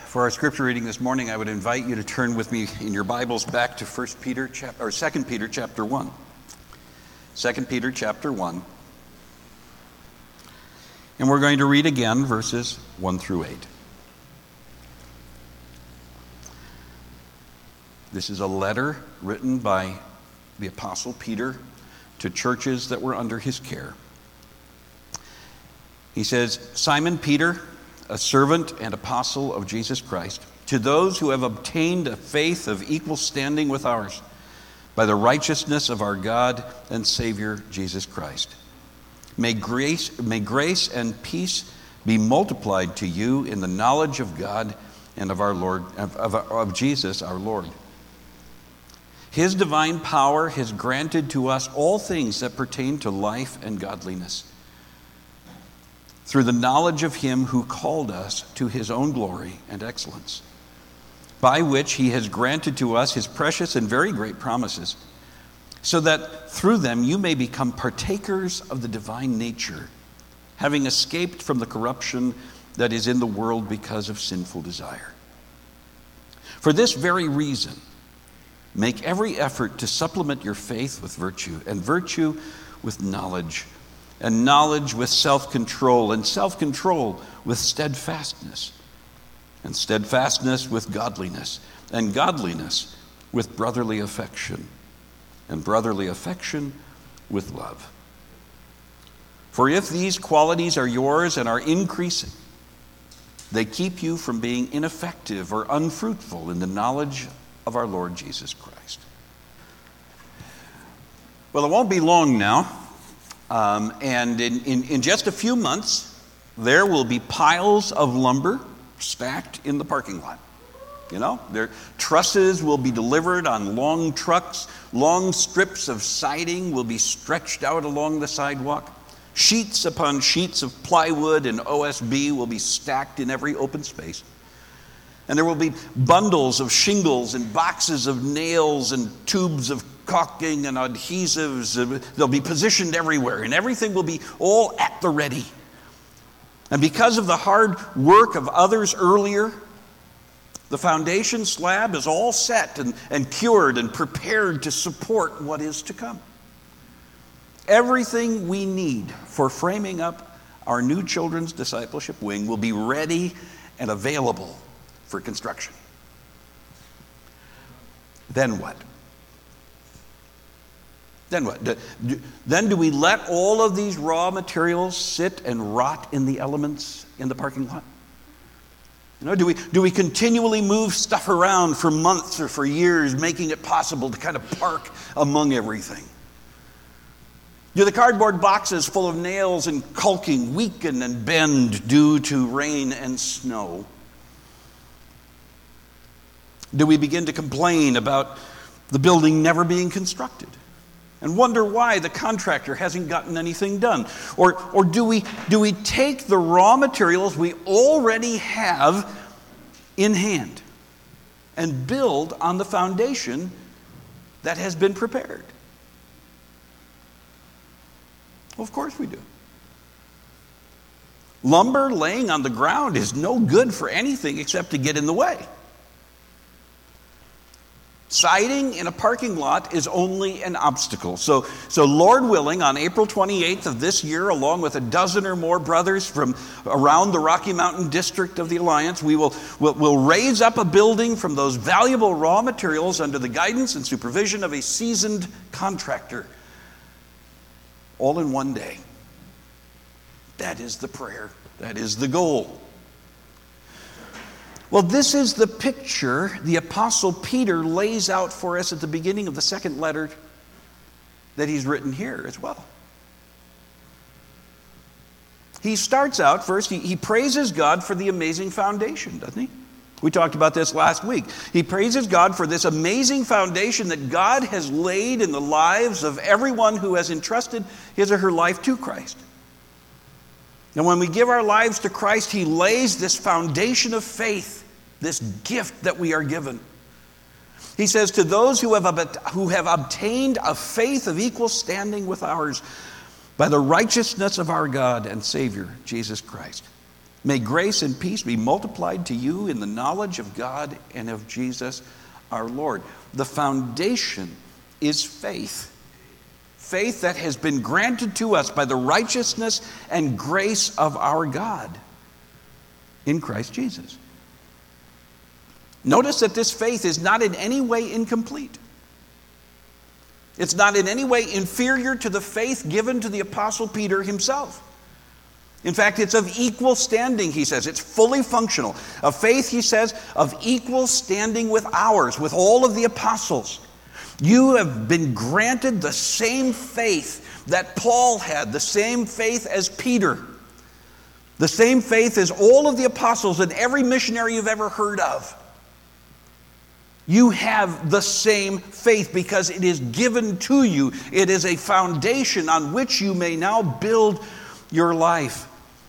For our scripture reading this morning, I would invite you to turn with me in your Bibles back to 2 Peter chapter 1. 2 Peter chapter 1. And we're going to read again verses 1 through 8. This is a letter written by the Apostle Peter to churches that were under his care. He says, Simon Peter, a servant and apostle of Jesus Christ, to those who have obtained a faith of equal standing with ours, by the righteousness of our God and Savior Jesus Christ. May grace and peace be multiplied to you in the knowledge of God and of our Lord, of Jesus our Lord. His divine power has granted to us all things that pertain to life and godliness, through the knowledge of him who called us to his own glory and excellence, by which he has granted to us his precious and very great promises, so that through them you may become partakers of the divine nature, having escaped from the corruption that is in the world because of sinful desire. For this very reason, make every effort to supplement your faith with virtue, and virtue with knowledge, and knowledge with self-control, and self-control with steadfastness, and steadfastness with godliness, and godliness with brotherly affection, and brotherly affection with love. For if these qualities are yours and are increasing, they keep you from being ineffective or unfruitful in the knowledge of our Lord Jesus Christ. Well, it won't be long now. And in just a few months, there will be piles of lumber stacked in the parking lot. You know, their trusses will be delivered on long trucks. Long strips of siding will be stretched out along the sidewalk. Sheets upon sheets of plywood and OSB will be stacked in every open space. And there will be bundles of shingles and boxes of nails and tubes of caulking and adhesives. They'll be positioned everywhere, and everything will be all at the ready. And because of the hard work of others earlier, the foundation slab is all set and cured and prepared to support what is to come. Everything we need for framing up our new children's discipleship wing will be ready and available for construction. Then what? Then what? Then do we let all of these raw materials sit and rot in the elements in the parking lot? You know, do we continually move stuff around for months or for years, making it possible to kind of park among everything? Do the cardboard boxes full of nails and caulking weaken and bend due to rain and snow? Do we begin to complain about the building never being constructed and wonder why the contractor hasn't gotten anything done? Or do we take the raw materials we already have in hand and build on the foundation that has been prepared? Well, of course we do. Lumber laying on the ground is no good for anything except to get in the way. Siding in a parking lot is only an obstacle. So Lord willing, on April 28th of this year, along with a dozen or more brothers from around the Rocky Mountain District of the Alliance, we'll raise up a building from those valuable raw materials under the guidance and supervision of a seasoned contractor, all in one day. That is the prayer. That is the goal. Well, this is the picture the Apostle Peter lays out for us at the beginning of the second letter that he's written here as well. He starts out first, he praises God for the amazing foundation, doesn't he? We talked about this last week. He praises God for this amazing foundation that God has laid in the lives of everyone who has entrusted his or her life to Christ. And when we give our lives to Christ, he lays this foundation of faith, this gift that we are given. He says, to those who have obtained a faith of equal standing with ours by the righteousness of our God and Savior, Jesus Christ. May grace and peace be multiplied to you in the knowledge of God and of Jesus our Lord. The foundation is faith. Faith that has been granted to us by the righteousness and grace of our God in Christ Jesus. Notice that this faith is not in any way incomplete. It's not in any way inferior to the faith given to the Apostle Peter himself. In fact, it's of equal standing, he says. It's fully functional. A faith, he says, of equal standing with ours, with all of the apostles. You have been granted the same faith that Paul had, the same faith as Peter, the same faith as all of the apostles and every missionary you've ever heard of. You have the same faith because it is given to you. It is a foundation on which you may now build your life.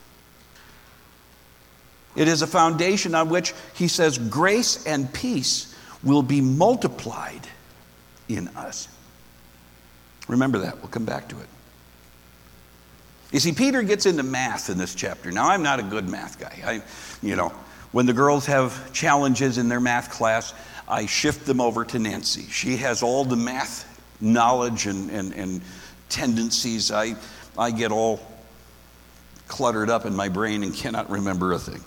It is a foundation on which, he says, grace and peace will be multiplied in us. Remember that. We'll come back to it. You see, Peter gets into math in this chapter. Now, I'm not a good math guy. When the girls have challenges in their math class, I shift them over to Nancy. She has all the math knowledge and tendencies. I get all cluttered up in my brain and cannot remember a thing.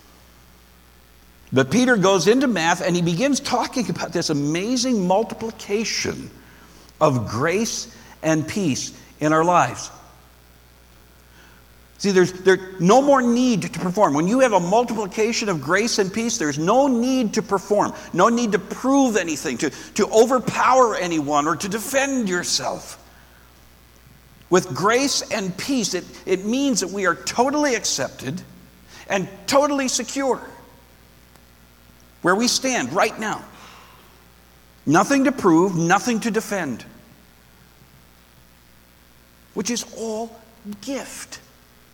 But Peter goes into math and he begins talking about this amazing multiplication of grace and peace in our lives. See, there's no more need to perform. When you have a multiplication of grace and peace, there's no need to perform, no need to prove anything, to overpower anyone or to defend yourself. With grace and peace, it means that we are totally accepted and totally secure where we stand right now. Nothing to prove, nothing to defend, which is all gift.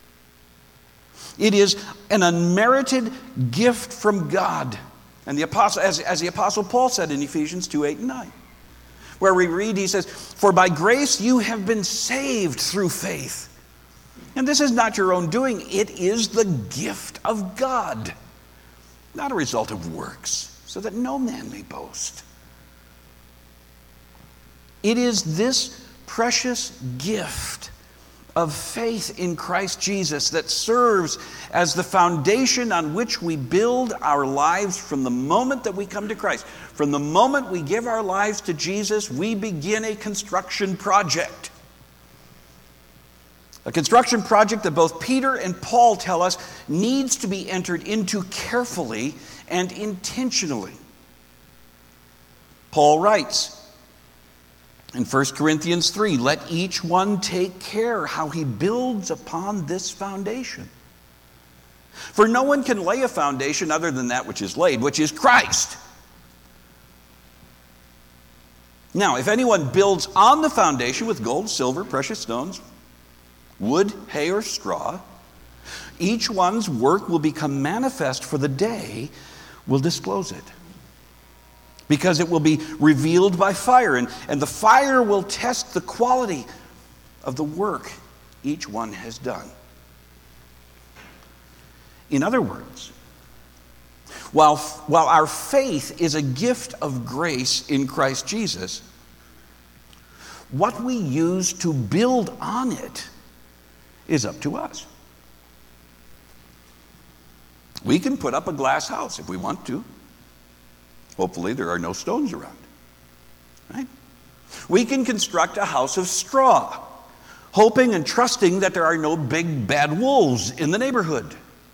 It is an unmerited gift from God. And the apostle, as the Apostle Paul said in Ephesians 2:8-9, where we read, he says, "For by grace you have been saved through faith. And this is not your own doing, it is the gift of God, not a result of works, so that no man may boast." It is this precious gift of faith in Christ Jesus that serves as the foundation on which we build our lives from the moment that we come to Christ. From the moment we give our lives to Jesus, we begin a construction project. A construction project that both Peter and Paul tell us needs to be entered into carefully and intentionally. Paul writes in 1 Corinthians 3, "Let each one take care how he builds upon this foundation. For no one can lay a foundation other than that which is laid, which is Christ. Now, if anyone builds on the foundation with gold, silver, precious stones, wood, hay, or straw, each one's work will become manifest, for the day will disclose it. Because it will be revealed by fire, and the fire will test the quality of the work each one has done." In other words, while our faith is a gift of grace in Christ Jesus, what we use to build on it is up to us. We can put up a glass house if we want to. Hopefully there are no stones around, right? We can construct a house of straw, hoping and trusting that there are no big bad wolves in the neighborhood.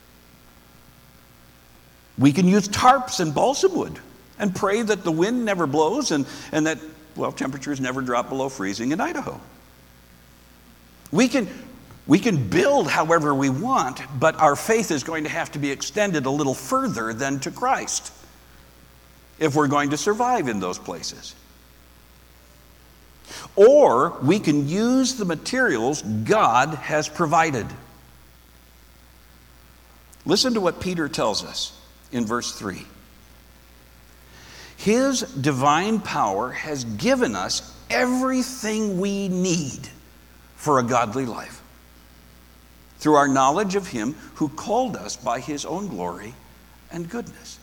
We can use tarps and balsam wood and pray that the wind never blows and that, temperatures never drop below freezing in Idaho. We can build however we want, but our faith is going to have to be extended a little further than to Christ if we're going to survive in those places. Or we can use the materials God has provided. Listen to what Peter tells us in verse 3. His divine power has given us everything we need for a godly life through our knowledge of him who called us by his own glory and goodness.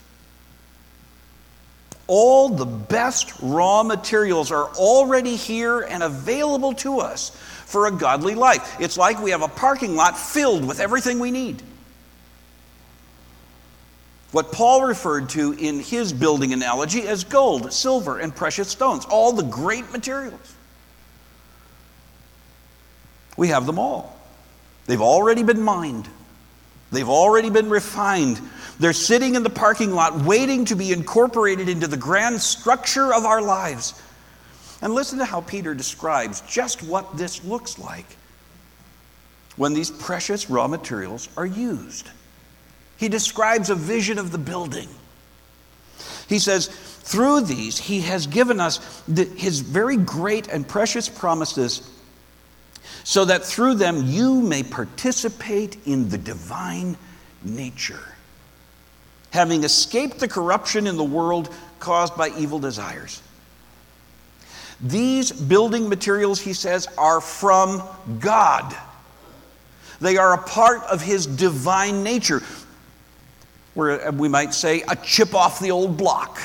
All the best raw materials are already here and available to us for a godly life. It's like we have a parking lot filled with everything we need. What Paul referred to in his building analogy as gold, silver, and precious stones, all the great materials. We have them all. They've already been mined. They've already been refined. They're sitting in the parking lot waiting to be incorporated into the grand structure of our lives. And listen to how Peter describes just what this looks like when these precious raw materials are used. He describes a vision of the building. He says, through these, he has given us his very great and precious promises, so that through them you may participate in the divine nature, having escaped the corruption in the world caused by evil desires. These building materials, he says, are from God. They are a part of his divine nature, where we might say a chip off the old block.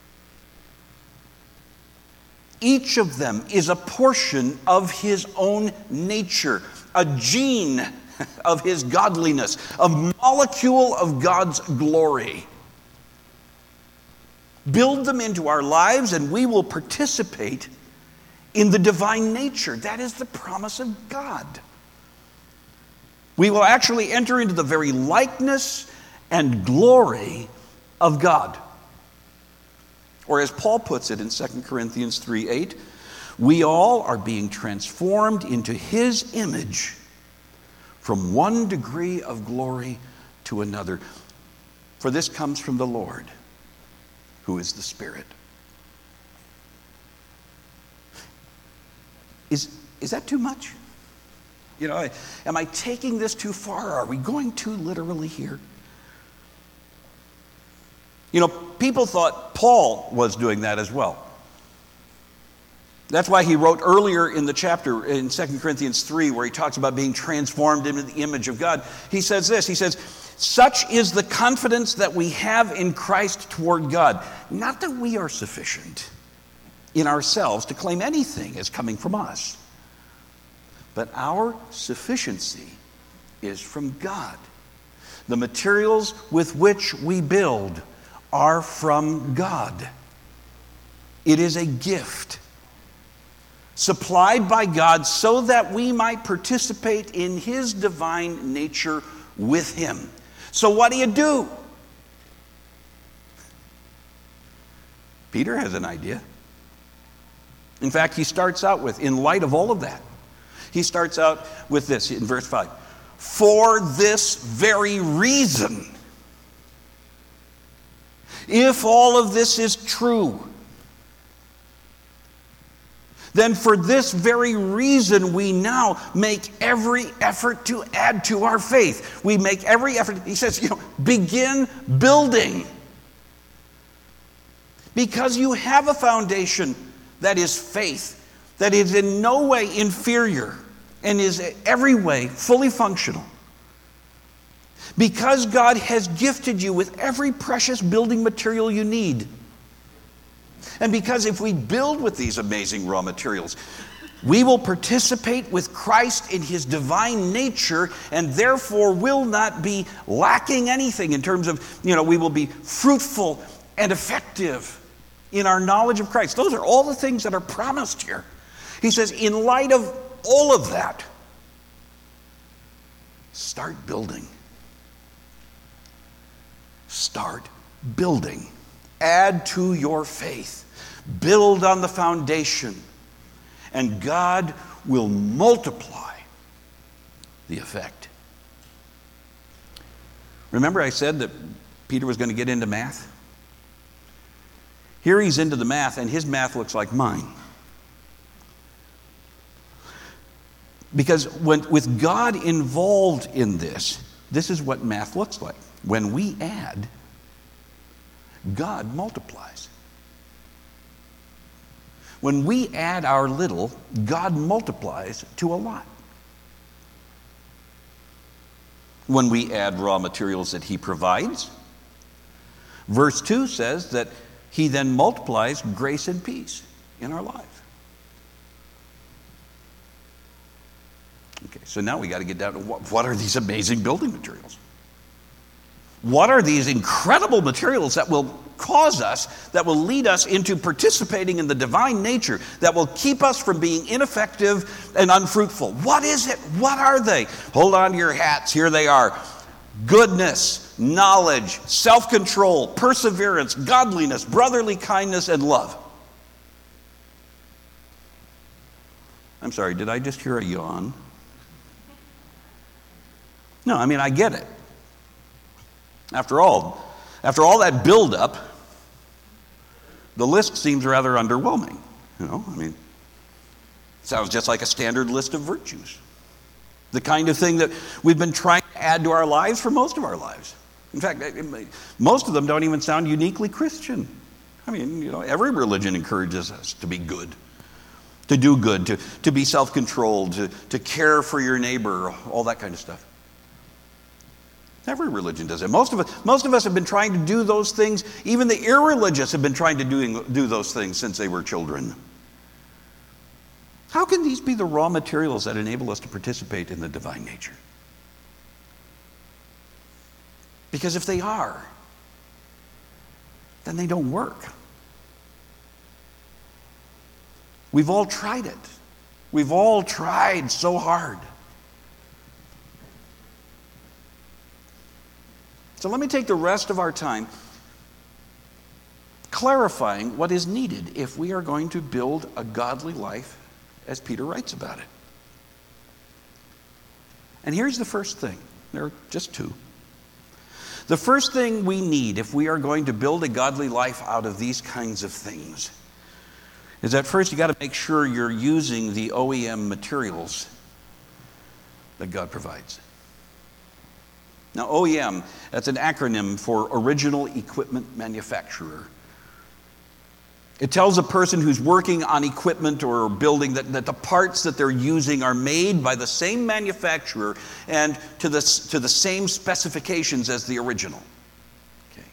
Each of them is a portion of his own nature, a gene of his godliness, a molecule of God's glory. Build them into our lives and we will participate in the divine nature. That is the promise of God. We will actually enter into the very likeness and glory of God. Or as Paul puts it in 2 Corinthians 3:8, we all are being transformed into his image from one degree of glory to another. For this comes from the Lord, who is the Spirit. Is that too much? Am I taking this too far? Are we going too literally here? People thought Paul was doing that as well. That's why he wrote earlier in the chapter in 2 Corinthians 3, where he talks about being transformed into the image of God. He says this, he says, such is the confidence that we have in Christ toward God. Not that we are sufficient in ourselves to claim anything as coming from us, but our sufficiency is from God. The materials with which we build are from God. It is a gift supplied by God so that we might participate in his divine nature with him. So what do you do? Peter has an idea. In fact, he starts out with, in light of all of that, he starts out with this in verse 5. For this very reason, if all of this is true, then for this very reason we now make every effort to add to our faith. We make every effort. He says, begin building. Because you have a foundation that is faith, that is in no way inferior and is every way fully functional. Because God has gifted you with every precious building material you need. And because if we build with these amazing raw materials, we will participate with Christ in his divine nature and therefore will not be lacking anything in terms of, we will be fruitful and effective in our knowledge of Christ. Those are all the things that are promised here. He says, in light of all of that, start building. Start building. Add to your faith. Build on the foundation. And God will multiply the effect. Remember I said that Peter was going to get into math? Here he's into the math, and his math looks like mine. Because with God involved in this is what math looks like. When we add, God multiplies. When we add our little, God multiplies to a lot. when we add raw materials that he provides. Verse 2 says that he then multiplies grace and peace in our lives. Okay, so now we got to get down to what are these amazing building materials? What are these incredible materials that will cause us, that will lead us into participating in the divine nature, that will keep us from being ineffective and unfruitful? What is it? What are they? Hold on to your hats. Here they are. Goodness, knowledge, self-control, perseverance, godliness, brotherly kindness, and love. I'm sorry, did I just hear a yawn? No, I mean, I get it. After all that buildup, the list seems rather underwhelming. I mean, it sounds just like a standard list of virtues. The kind of thing that we've been trying to add to our lives for most of our lives. In fact, most of them don't even sound uniquely Christian. I mean, every religion encourages us to be good, to do good, to be self-controlled, to care for your neighbor, all that kind of stuff. Every religion does it. Most of us have been trying to do those things. Even the irreligious have been trying to do those things since they were children. How can these be the raw materials that enable us to participate in the divine nature? Because if they are, then they don't work. We've all tried it. We've all tried so hard. So let me take the rest of our time clarifying what is needed if we are going to build a godly life as Peter writes about it. And here's the first thing. There are just two. The first thing we need if we are going to build a godly life out of these kinds of things is that first you got to make sure you're using the OEM materials that God provides. Now, OEM, that's an acronym for Original Equipment Manufacturer. It tells a person who's working on equipment or building that the parts that they're using are made by the same manufacturer and to the same specifications as the original. Okay.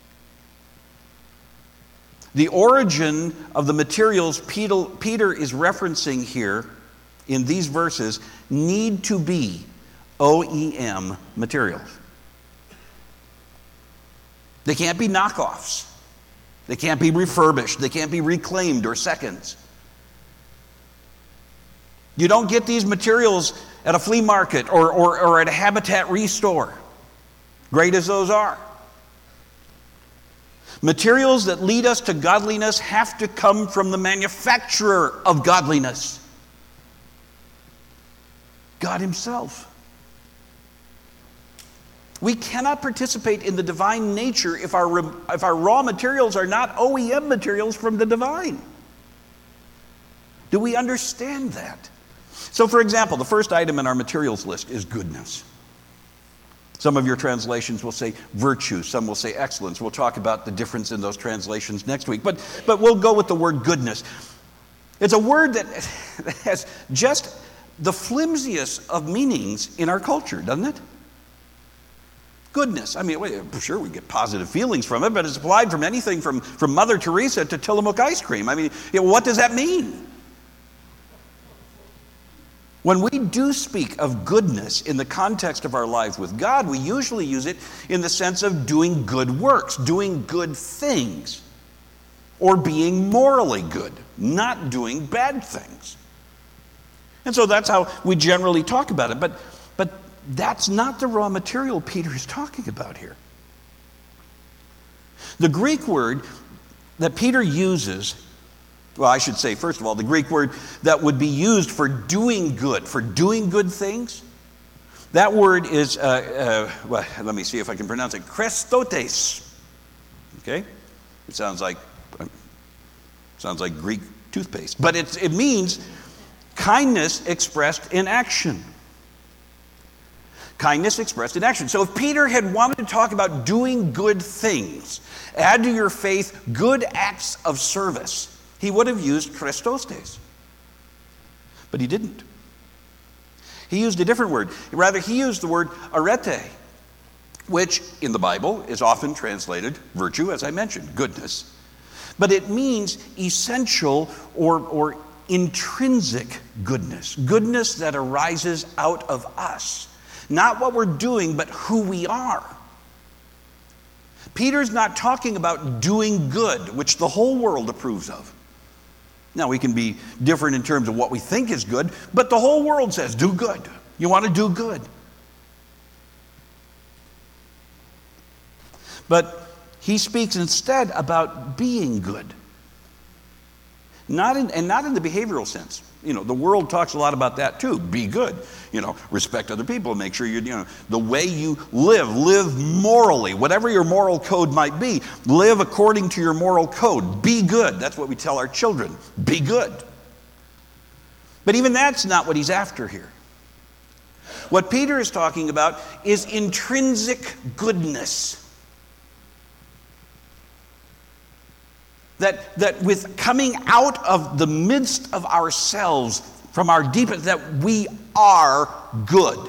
The origin of the materials Peter is referencing here in these verses need to be OEM materials. They can't be knockoffs. They can't be refurbished. They can't be reclaimed or seconds. You don't get these materials at a flea market or at a Habitat Restore, great as those are. Materials that lead us to godliness have to come from the manufacturer of godliness, God Himself. We cannot participate in the divine nature if our raw materials are not OEM materials from the divine. Do we understand that? So, for example, the first item in our materials list is goodness. Some of your translations will say virtue. Some will say excellence. We'll talk about the difference in those translations next week. But we'll go with the word goodness. It's a word that has just the flimsiest of meanings in our culture, doesn't it? Goodness. I mean, sure, we get positive feelings from it, but it's applied from anything from Mother Teresa to Tillamook ice cream. I mean, what does that mean? When we do speak of goodness in the context of our lives with God, we usually use it in the sense of doing good works, doing good things, or being morally good, not doing bad things. And so that's how we generally talk about it. But that's not the raw material Peter is talking about here. The Greek word that Peter uses, well, I should say, first of all, the Greek word that would be used for doing good things, that word is, well, let me see if I can pronounce it, Christotes. Okay? It sounds like Greek toothpaste. But it means kindness expressed in action. Kindness expressed in action. So if Peter had wanted to talk about doing good things, add to your faith good acts of service, he would have used Christotes. But he didn't. He used a different word. Rather, he used the word arete. which in the Bible is often translated virtue, as I mentioned, goodness. But it means essential or intrinsic goodness, goodness that arises out of us. Not what we're doing, but who we are. Peter's not talking about doing good, which the whole world approves of. Now, we can be different in terms of what we think is good, but the whole world says, do good. You want to do good. But he speaks instead about being good. Not in the behavioral sense. You know, the world talks a lot about that too. Be good. You know, respect other people. Make sure the way you live morally. Whatever your moral code might be, live according to your moral code. Be good. That's what we tell our children. Be good. But even that's not what he's after here. What Peter is talking about is intrinsic goodness. That with coming out of the midst of ourselves, from our deepest, that we are good.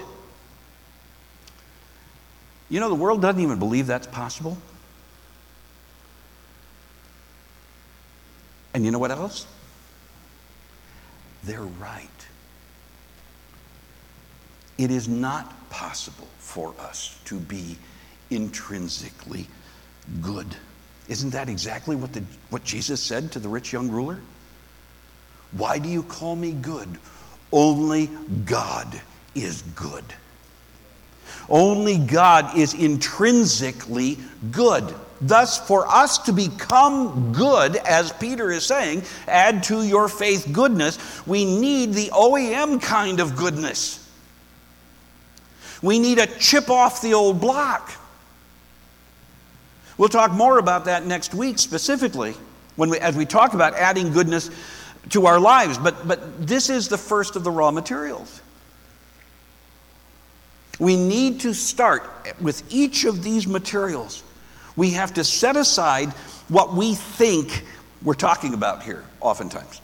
You know, the world doesn't even believe that's possible. And you know what else? They're right. It is not possible for us to be intrinsically good. Isn't that exactly what Jesus said to the rich young ruler? Why do you call me good? Only God is good. Only God is intrinsically good. Thus, for us to become good, as Peter is saying, add to your faith goodness, we need the OEM kind of goodness. We need a chip off the old block. We'll talk more about that next week specifically as we talk about adding goodness to our lives. But this is the first of the raw materials. We need to start with each of these materials. We have to set aside what we think we're talking about here oftentimes.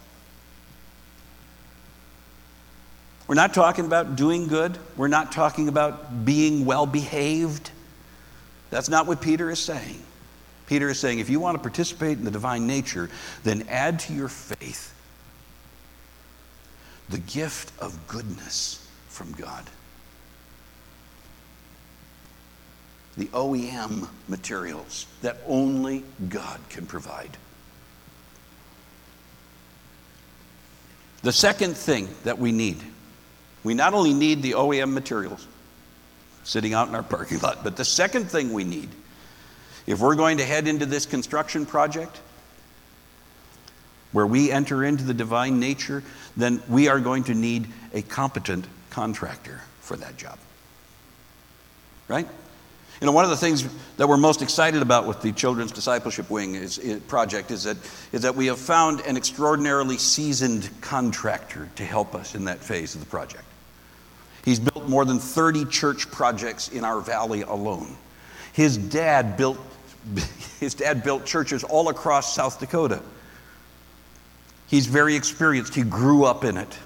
We're not talking about doing good. We're not talking about being well behaved. That's not what Peter is saying. Peter is saying, if you want to participate in the divine nature, then add to your faith the gift of goodness from God. The OEM materials that only God can provide. The second thing that we need, we not only need the OEM materials sitting out in our parking lot, but the second thing we need, if we're going to head into this construction project where we enter into the divine nature, then we are going to need a competent contractor for that job. Right? You know, one of the things that we're most excited about with the Children's Discipleship Wing project is that we have found an extraordinarily seasoned contractor to help us in that phase of the project. He's built more than 30 church projects in our valley alone. His dad built churches all across South Dakota. He's very experienced. He grew up in it.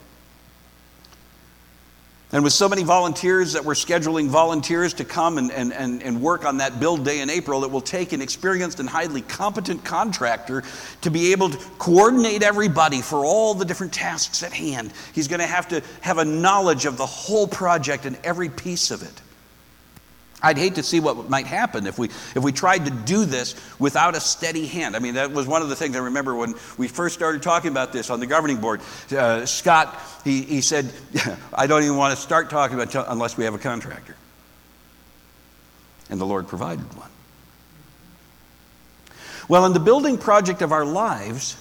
And with so many volunteers that we're scheduling volunteers to come and work on that build day in April, it will take an experienced and highly competent contractor to be able to coordinate everybody for all the different tasks at hand. He's going to have a knowledge of the whole project and every piece of it. I'd hate to see what might happen if we tried to do this without a steady hand. I mean, that was one of the things I remember when we first started talking about this on the governing board. Scott, he said, I don't even want to start talking about it unless we have a contractor. And the Lord provided one. Well, in the building project of our lives,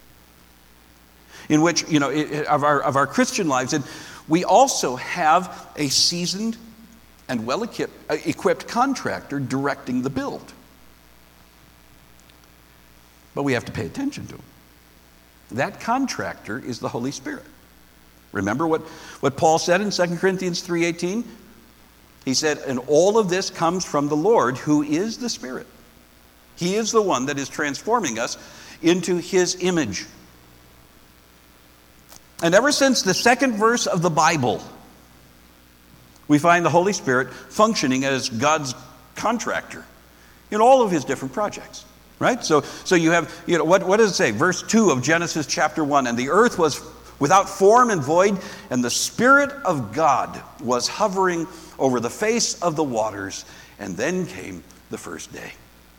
in which, of our Christian lives, and we also have a seasoned and well-equipped contractor directing the build. But we have to pay attention to him. That contractor is the Holy Spirit. Remember what Paul said in 2 Corinthians 3:18? He said, and all of this comes from the Lord, who is the Spirit. He is the one that is transforming us into his image. And ever since the second verse of the Bible, we find the Holy Spirit functioning as God's contractor in all of his different projects, right? So you have, what does it say? Verse 2 of Genesis chapter 1, and the earth was without form and void, and the Spirit of God was hovering over the face of the waters, and then came the first day.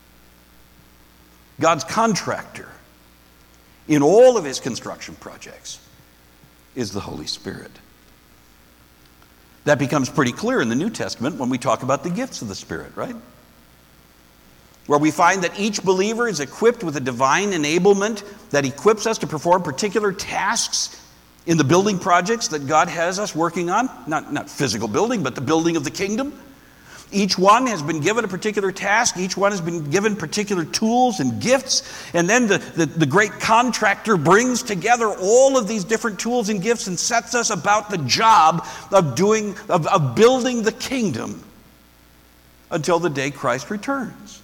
God's contractor in all of his construction projects is the Holy Spirit. That becomes pretty clear in the New Testament when we talk about the gifts of the Spirit, right? Where we find that each believer is equipped with a divine enablement that equips us to perform particular tasks in the building projects that God has us working on. Not physical building, but the building of the kingdom. Each one has been given a particular task. Each one has been given particular tools and gifts. And then the great contractor brings together all of these different tools and gifts and sets us about the job of building the kingdom until the day Christ returns.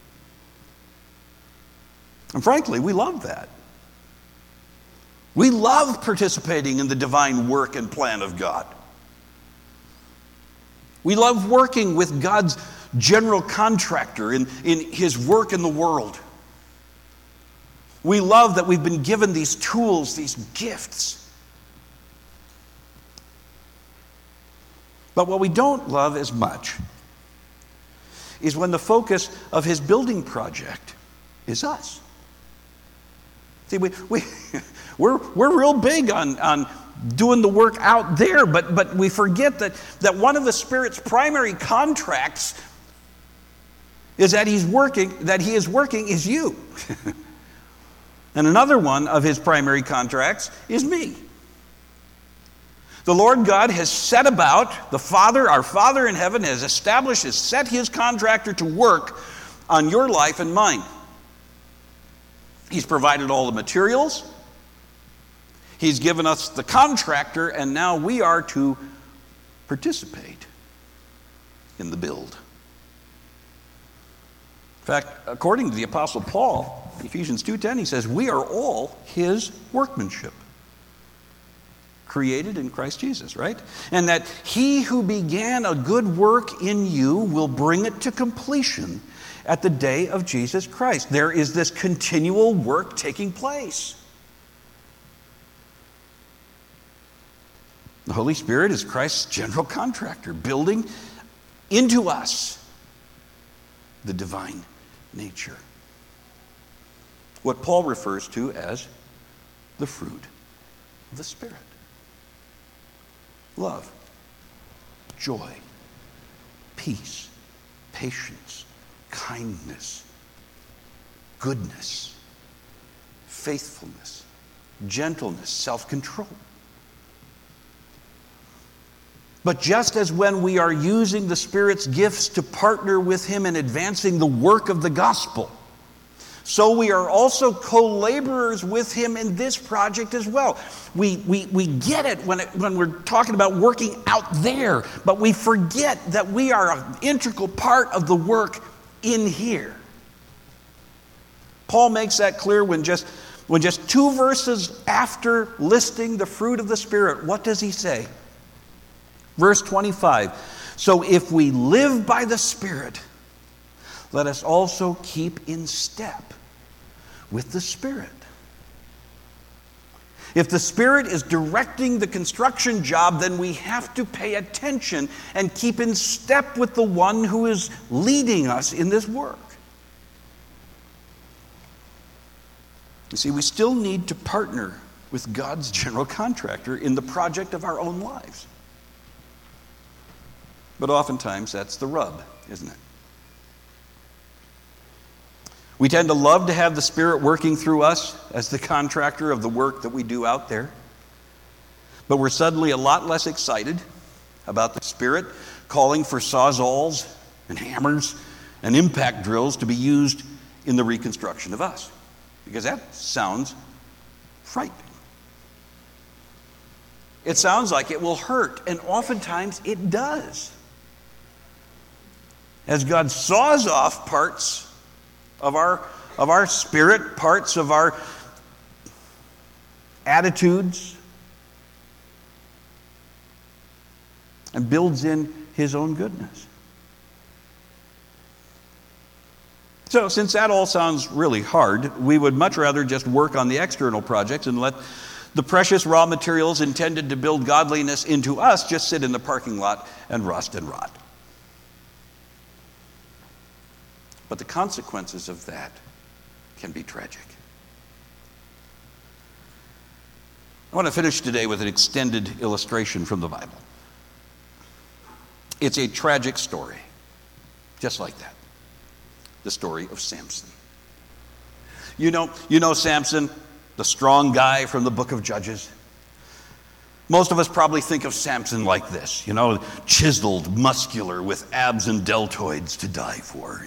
And frankly, we love that. We love participating in the divine work and plan of God. We love working with God's general contractor in his work in the world. We love that we've been given these tools, these gifts. But what we don't love as much is when the focus of his building project is us. See, we're real big on doing the work out there, but we forget that one of the Spirit's primary contracts is that he is working is you. And another one of his primary contracts is me. The Lord God has set about, our Father in heaven has set his contractor to work on your life and mine. He's provided all the materials. He's given us the contractor, and now we are to participate in the build. In fact, according to the Apostle Paul, Ephesians 2:10, he says, we are all his workmanship, created in Christ Jesus, right? And that he who began a good work in you will bring it to completion at the day of Jesus Christ. There is this continual work taking place. The Holy Spirit is Christ's general contractor, building into us the divine nature. What Paul refers to as the fruit of the Spirit. Love, joy, peace, patience, kindness, goodness, faithfulness, gentleness, self-control. But just as when we are using the Spirit's gifts to partner with him in advancing the work of the gospel, so we are also co-laborers with him in this project as well. We get it when we're talking about working out there, but we forget that we are an integral part of the work in here. Paul makes that clear when just 2 verses after listing the fruit of the Spirit, what does he say? Verse 25, so if we live by the Spirit, let us also keep in step with the Spirit. If the Spirit is directing the construction job, then we have to pay attention and keep in step with the one who is leading us in this work. You see, we still need to partner with God's general contractor in the project of our own lives. But oftentimes that's the rub, isn't it? We tend to love to have the Spirit working through us as the contractor of the work that we do out there. But we're suddenly a lot less excited about the Spirit calling for sawzalls and hammers and impact drills to be used in the reconstruction of us. Because that sounds frightening. It sounds like it will hurt, and oftentimes it does. As God saws off parts of our spirit, parts of our attitudes, and builds in his own goodness. So since that all sounds really hard, we would much rather just work on the external projects and let the precious raw materials intended to build godliness into us just sit in the parking lot and rust and rot. But the consequences of that can be tragic. I want to finish today with an extended illustration from the Bible. It's a tragic story, just like that. The story of Samson. You know Samson, the strong guy from the book of Judges. Most of us probably think of Samson like this, chiseled, muscular, with abs and deltoids to die for,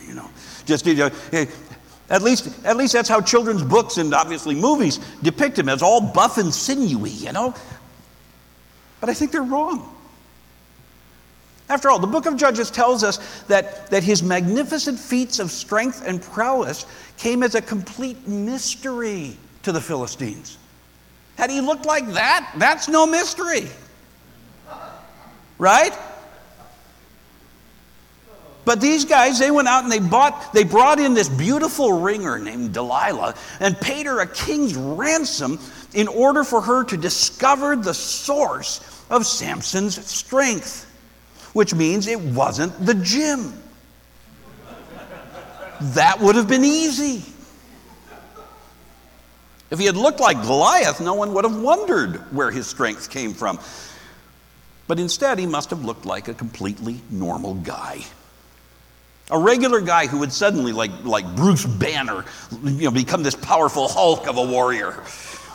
At least that's how children's books and obviously movies depict him, as all buff and sinewy, But I think they're wrong. After all, the book of Judges tells us that his magnificent feats of strength and prowess came as a complete mystery to the Philistines. Had he looked like that, that's no mystery. Right? But these guys, they went out and they brought in this beautiful ringer named Delilah and paid her a king's ransom in order for her to discover the source of Samson's strength. Which means it wasn't the gym. That would have been easy. If he had looked like Goliath, no one would have wondered where his strength came from. But instead, he must have looked like a completely normal guy. A regular guy who would suddenly, like Bruce Banner, become this powerful Hulk of a warrior.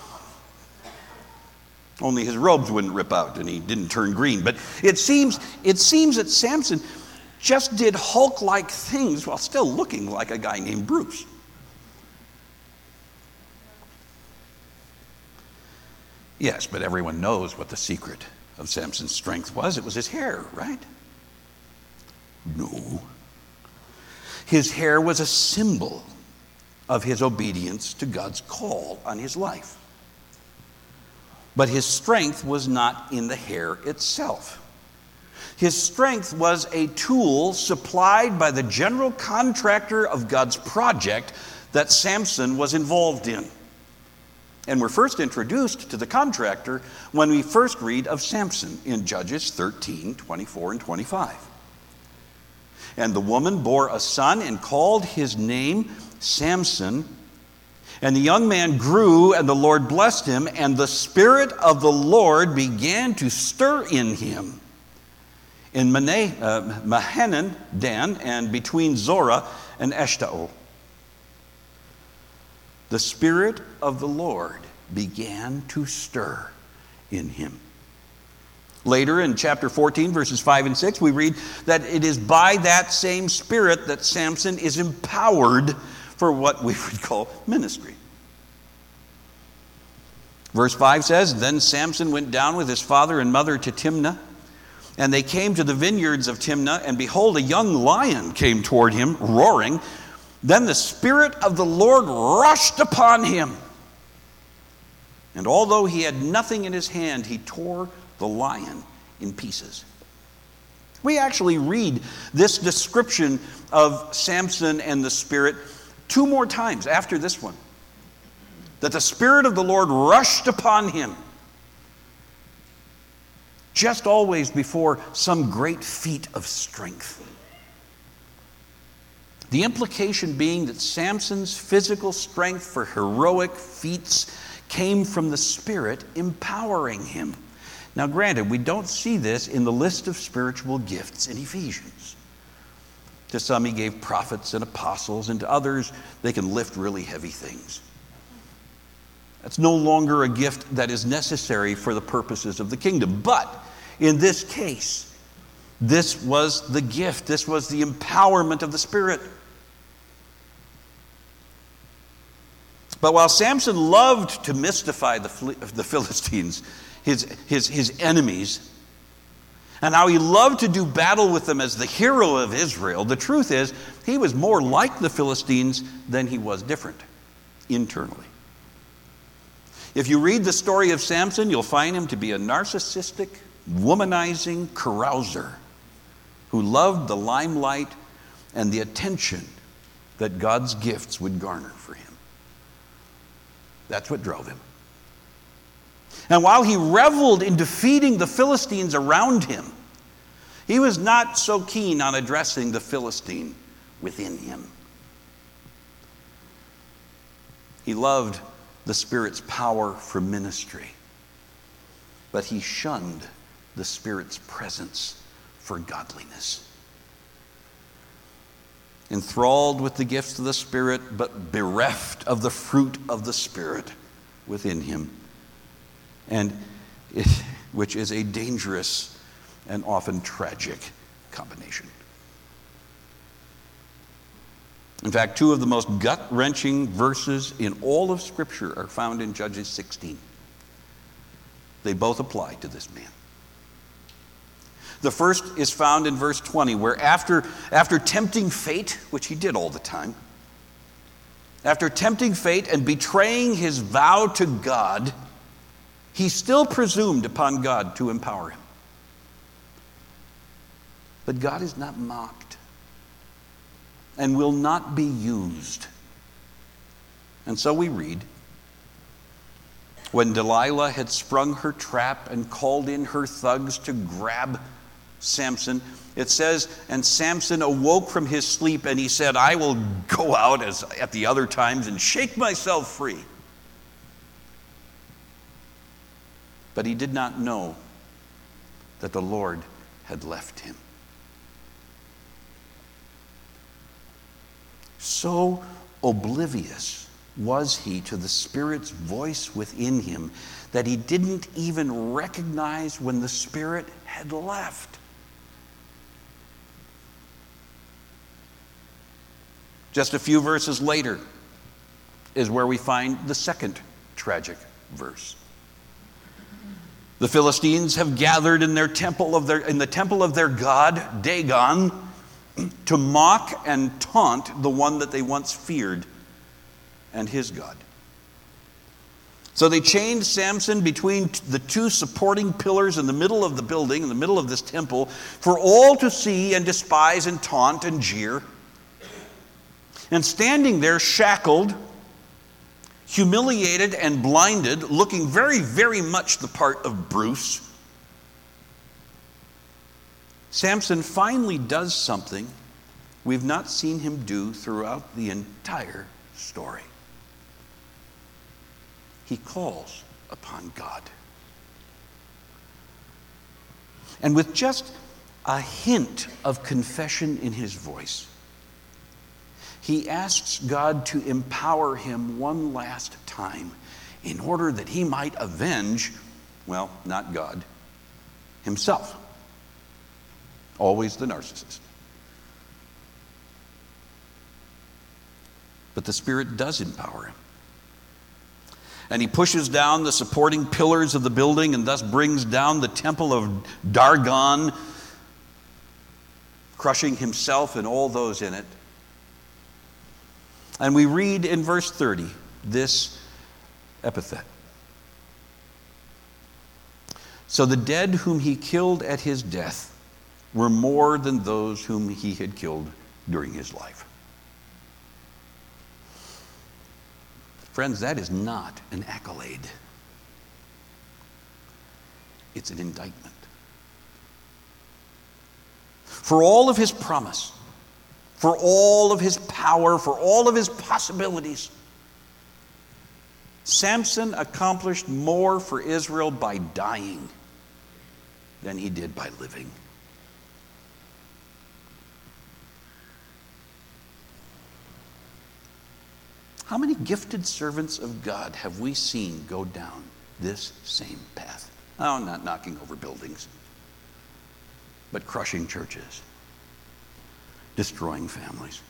Only his robes wouldn't rip out and he didn't turn green. But it seems that Samson just did Hulk-like things while still looking like a guy named Bruce. Yes, but everyone knows what the secret of Samson's strength was. It was his hair, right? No. His hair was a symbol of his obedience to God's call on his life. But his strength was not in the hair itself. His strength was a tool supplied by the general contractor of God's project that Samson was involved in. And we're first introduced to the contractor when we first read of Samson in Judges 13, 24, and 25. And the woman bore a son and called his name Samson. And the young man grew, and the Lord blessed him, and the Spirit of the Lord began to stir in him in Mahanan Dan, and between Zorah and Eshtaol. The Spirit of the Lord began to stir in him. Later in chapter 14, verses 5 and 6, we read that it is by that same Spirit that Samson is empowered for what we would call ministry. Verse 5 says, Then Samson went down with his father and mother to Timnah, and they came to the vineyards of Timnah, and behold, a young lion came toward him, roaring. Then the Spirit of the Lord rushed upon him. And although he had nothing in his hand, he tore the lion in pieces. We actually read this description of Samson and the Spirit 2 more times after this one. That the Spirit of the Lord rushed upon him. Just always before some great feat of strength. The implication being that Samson's physical strength for heroic feats came from the Spirit empowering him. Now granted, we don't see this in the list of spiritual gifts in Ephesians. To some he gave prophets and apostles, and to others they can lift really heavy things. That's no longer a gift that is necessary for the purposes of the kingdom. But in this case, this was the gift. This was the empowerment of the Spirit. But while Samson loved to mystify the Philistines, his enemies, and how he loved to do battle with them as the hero of Israel, the truth is he was more like the Philistines than he was different internally. If you read the story of Samson, you'll find him to be a narcissistic, womanizing carouser who loved the limelight and the attention that God's gifts would garner for him. That's what drove him. And while he reveled in defeating the Philistines around him, he was not so keen on addressing the Philistine within him. He loved the Spirit's power for ministry, but he shunned the Spirit's presence for godliness. Enthralled with the gifts of the Spirit, but bereft of the fruit of the Spirit within him, which is a dangerous and often tragic combination. In fact, two of the most gut-wrenching verses in all of Scripture are found in Judges 16. They both apply to this man. The first is found in verse 20, where after tempting fate, which he did all the time, after tempting fate and betraying his vow to God, he still presumed upon God to empower him. But God is not mocked and will not be used. And so we read, when Delilah had sprung her trap and called in her thugs to grab Samson, it says, and Samson awoke from his sleep and he said, I will go out as at the other times and shake myself free. But he did not know that the Lord had left him. So oblivious was he to the Spirit's voice within him that he didn't even recognize when the Spirit had left. Just a few verses later is where we find the second tragic verse. The Philistines have gathered in the temple of their god, Dagon, to mock and taunt the one that they once feared and his God. So they chained Samson between the two supporting pillars in the middle of the building, in the middle of this temple, for all to see and despise and taunt and jeer. And standing there shackled, humiliated and blinded, looking very, very much the part of Bruce, Samson finally does something we've not seen him do throughout the entire story. He calls upon God. And with just a hint of confession in his voice, he asks God to empower him one last time in order that he might avenge, well, not God, himself. Always the narcissist. But the Spirit does empower him. And he pushes down the supporting pillars of the building and thus brings down the temple of Dargon, crushing himself and all those in it. And we read in verse 30 this epithet. So the dead whom he killed at his death were more than those whom he had killed during his life. Friends, that is not an accolade. It's an indictment. For all of his promise, for all of his power, for all of his possibilities, Samson accomplished more for Israel by dying than he did by living. How many gifted servants of God have we seen go down this same path? Oh, not knocking over buildings, but crushing churches, destroying families,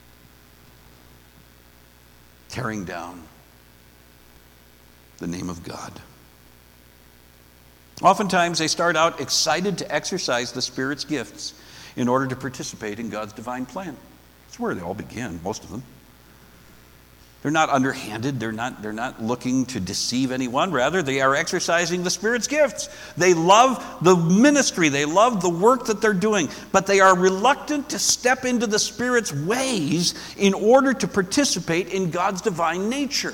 tearing down the name of God. Oftentimes they start out excited to exercise the Spirit's gifts in order to participate in God's divine plan. That's where they all begin, most of them. They're not underhanded. They're not looking to deceive anyone. Rather, they are exercising the Spirit's gifts. They love the ministry. They love the work that they're doing. But they are reluctant to step into the Spirit's ways in order to participate in God's divine nature.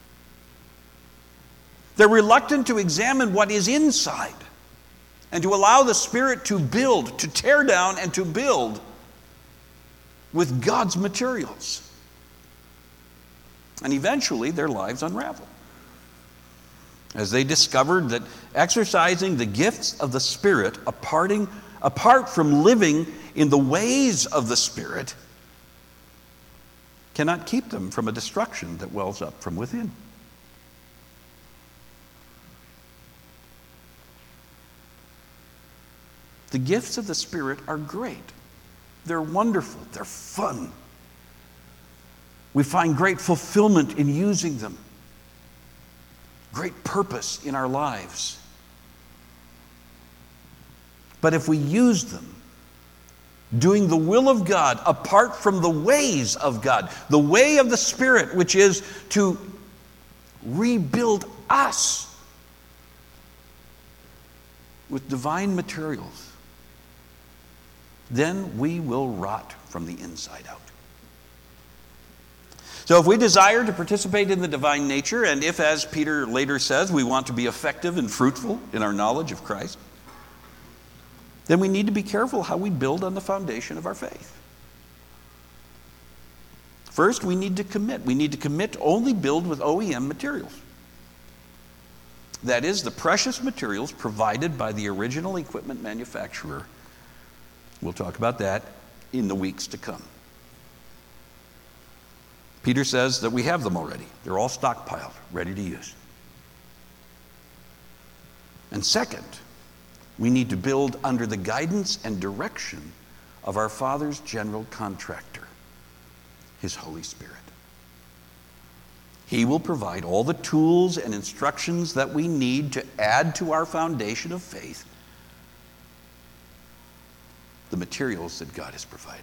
They're reluctant to examine what is inside and to allow the Spirit to build, to tear down and to build with God's materials. And eventually their lives unravel as they discovered that exercising the gifts of the Spirit apart from living in the ways of the Spirit cannot keep them from a destruction that wells up from within. The gifts of the Spirit are great. They're wonderful. They're fun. We find great fulfillment in using them, great purpose in our lives. But if we use them doing the will of God apart from the ways of God, the way of the Spirit, which is to rebuild us with divine materials, then we will rot from the inside out. So if we desire to participate in the divine nature, and if, as Peter later says, we want to be effective and fruitful in our knowledge of Christ, then we need to be careful how we build on the foundation of our faith. First, we need to commit. We need to commit to only build with OEM materials. That is, the precious materials provided by the original equipment manufacturer. We'll talk about that in the weeks to come. Peter says that we have them already. They're all stockpiled, ready to use. And second, we need to build under the guidance and direction of our Father's general contractor, His Holy Spirit. He will provide all the tools and instructions that we need to add to our foundation of faith the materials that God has provided.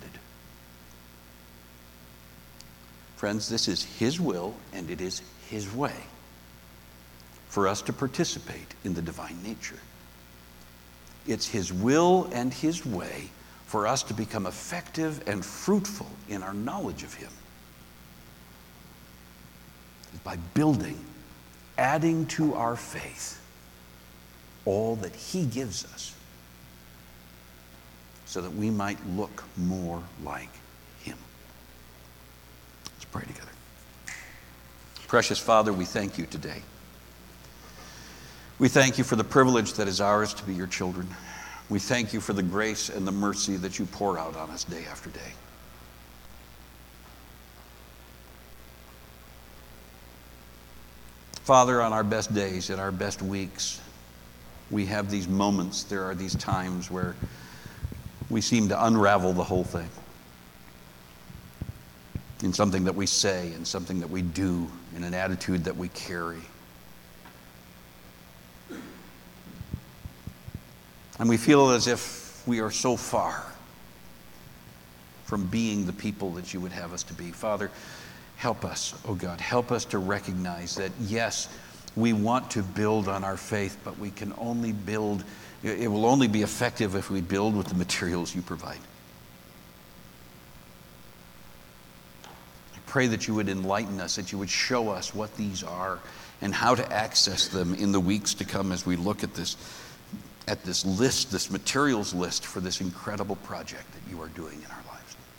Friends, this is His will and it is His way for us to participate in the divine nature. It's His will and His way for us to become effective and fruitful in our knowledge of Him. By building, adding to our faith all that He gives us so that we might look more like Him. Let's pray together. Precious Father, we thank You today. We thank You for the privilege that is ours to be Your children. We thank You for the grace and the mercy that You pour out on us day after day. Father, on our best days, in our best weeks, we have these moments, there are these times where we seem to unravel the whole thing in something that we say, in something that we do, in an attitude that we carry. And we feel as if we are so far from being the people that You would have us to be. Father, help us, oh God, help us to recognize that, yes, we want to build on our faith, but we can only build, it will only be effective if we build with the materials You provide. I pray that You would enlighten us, that You would show us what these are and how to access them in the weeks to come as we look at this list, this materials list for this incredible project that You are doing in our lives.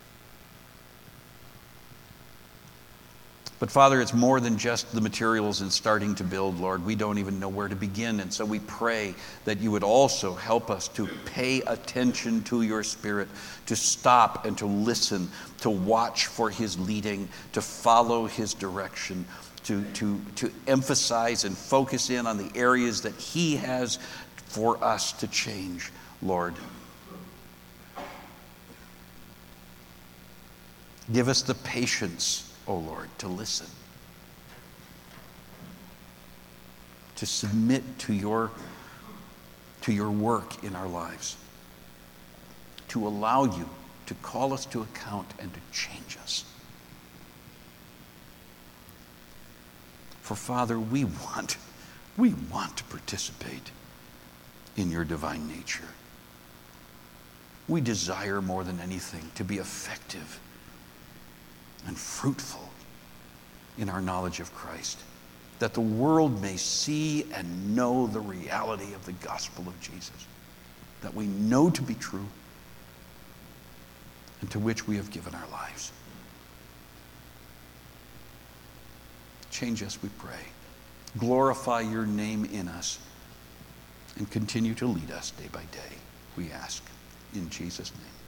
But Father, it's more than just the materials and starting to build, Lord. We don't even know where to begin. And so we pray that You would also help us to pay attention to Your Spirit, to stop and to listen, to watch for His leading, to follow His direction, to emphasize and focus in on the areas that He has for us to change, Lord. Give us the patience, oh Lord, to listen, to submit to your work in our lives, to allow You to call us to account and to change us. For Father, we want to participate in your divine nature. We desire more than anything to be effective and fruitful in our knowledge of Christ, that the world may see and know the reality of the gospel of Jesus, that we know to be true and to which we have given our lives. Change us, we pray. Glorify your name in us and continue to lead us day by day, we ask in Jesus' name.